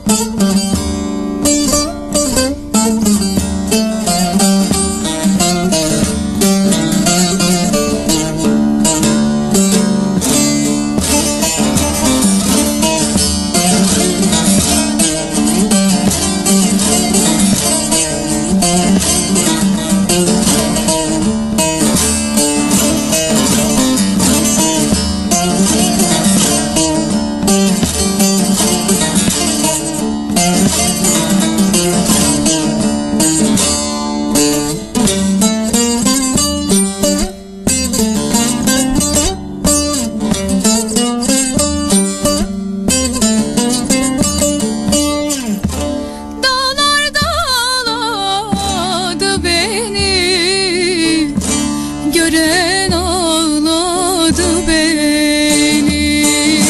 Gören ağladı beni,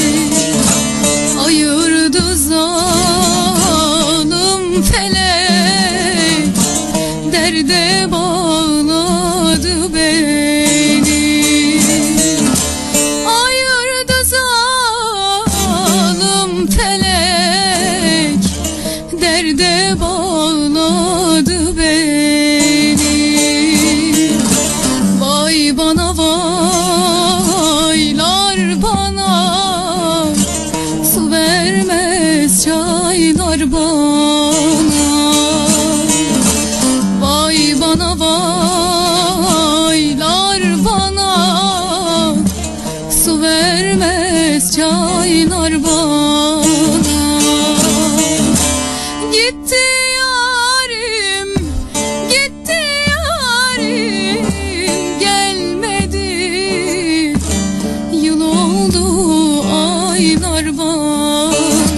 ayırdı zalim felek, derde bağladı beni. Ayırdı zalim felek, derde bağladı beni. Vay bana vaylar bana, su vermez çaylar bana. Vay bana vaylar bana, su vermez çaylar bana. Gitti yarim, gitti yarim, aylar bana.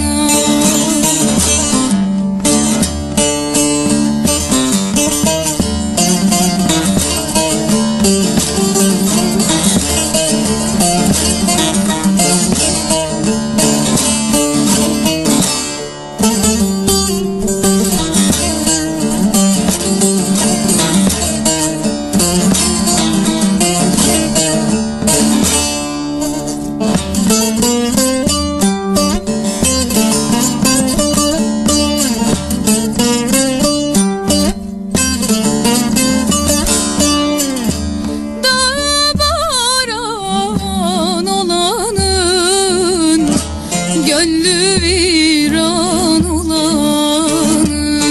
Gönlü viran olanın,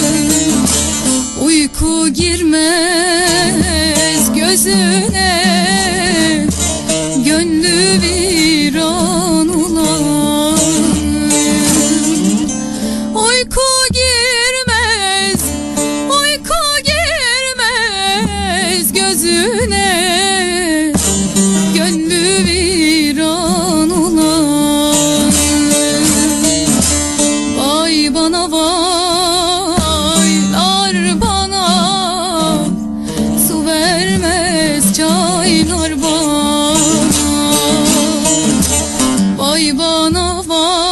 uyku girmez gözüne, gönlü viran olanın. Uyku girmez, uyku girmez gözüne, gönlü viran olanın. Vay bana vaylar bana, su vermez çaylar bana. Vay bana vay.